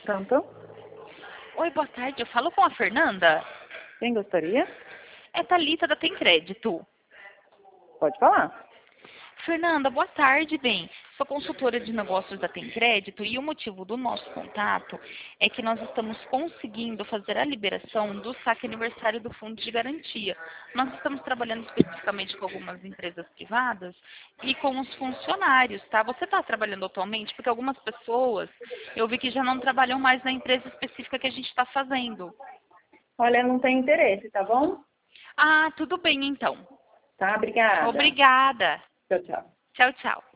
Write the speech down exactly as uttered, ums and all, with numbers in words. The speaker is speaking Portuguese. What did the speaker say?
Pronto? Oi, boa tarde. Eu falo com a Fernanda? Quem gostaria? É Thalita da Tem Crédito. Pode falar. Fernanda, boa tarde, bem. Sou consultora de negócios da Tem Crédito e o motivo do nosso contato é que nós estamos conseguindo fazer a liberação do saque aniversário do Fundo de Garantia. Nós estamos trabalhando especificamente com algumas empresas privadas e com os funcionários, tá? Você está trabalhando atualmente? Porque algumas pessoas eu vi que já não trabalham mais na empresa específica que a gente está fazendo. Olha, não tem interesse, tá bom? Ah, tudo bem então. Tá, obrigada. Obrigada. Tchau, tchau. Tchau, tchau.